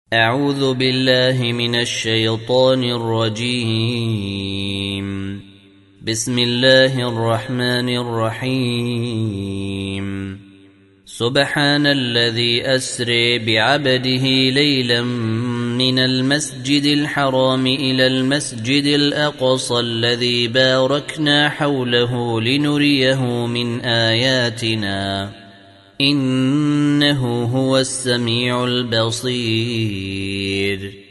أعوذ بالله من الشيطان الرجيم. بسم الله الرحمن الرحيم. سبحان الذي أسري بعبده ليلا من المسجد الحرام إلى المسجد الأقصى الذي باركنا حوله لنريه من آياتنا إنه هو السميع البصير.